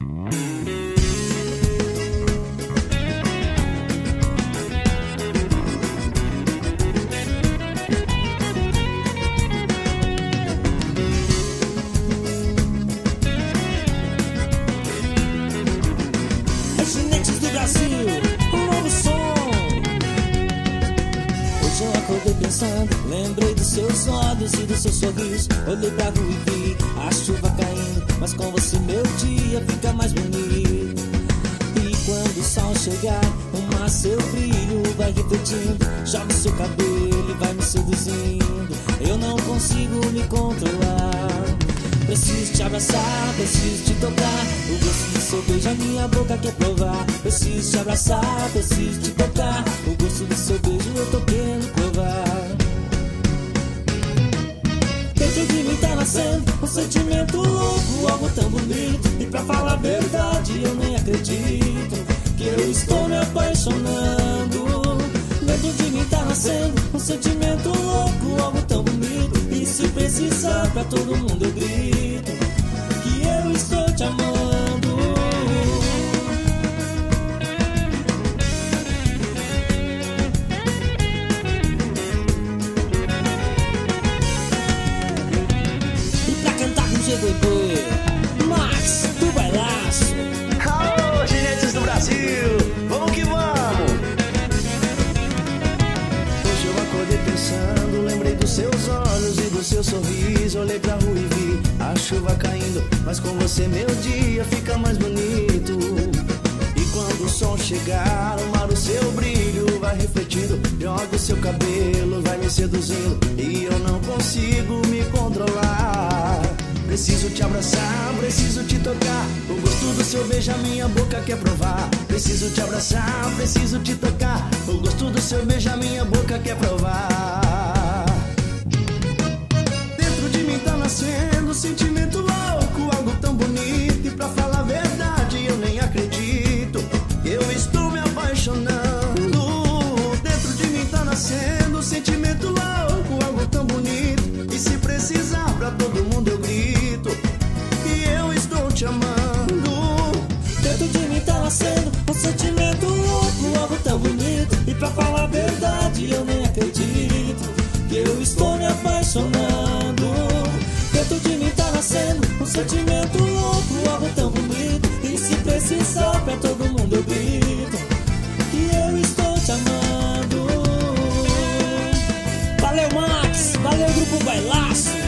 Ginetes do Brasil, um novo som. Hoje eu acordei pensando, lembrei dos seus olhos e do seu sorriso. Olhei pra rua e vi a chuva caindo, mas com você meu dia fica mais bonito. E quando o sol chegar, o mar seu brilho vai refletindo, joga o seu cabelo e vai me seduzindo. Eu não consigo me controlar. Preciso te abraçar, preciso te tocar. O gosto do seu beijo a minha boca quer provar. Preciso te abraçar, preciso te tocar. O gosto do seu beijo eu tô querendo provar. Dentro de mim tá nascendo um sentimento louco, algo tão bonito. E pra falar a verdade eu nem acredito que eu estou me apaixonando. Dentro de mim tá nascendo um sentimento louco, algo tão bonito. E se precisar pra todo mundo eu grito que eu estou te amando. E pra cantar com GDB, Max do Bailaço. Alô, ginetes do Brasil, vamos que vamos! Hoje eu acordei pensando, lembrei dos seus olhos e do seu sorriso. Olhei pra rua e vi a chuva caindo, mas com você meu dia fica mais bonito. E quando o sol chegar, o mar o seu brilho vai refletindo, joga o seu cabelo, vai me seduzindo. E eu não consigo me controlar. Preciso te abraçar, preciso te tocar. O gosto do seu beijo a minha boca quer provar. Preciso te abraçar, preciso te tocar. O gosto do seu beijo a minha boca quer provar. Dentro de mim tá nascendo um sentimento louco, algo tão bonito. E pra falar a verdade eu nem acredito que eu estou me apaixonando. Dentro de mim tá nascendo um sentimento louco, algo tão bonito. E se precisar pra todo mundo eu grito que eu estou te amando. Dentro de mim tá nascendo um sentimento louco, algo tão bonito. E pra falar a verdade eu nem acredito que eu estou me apaixonando. Dentro de mim tá nascendo um sentimento louco, algo tão bonito. E se precisar pra todo mundo eu grito que eu estou te amando. Valeu Max, valeu Grupo Bailaço.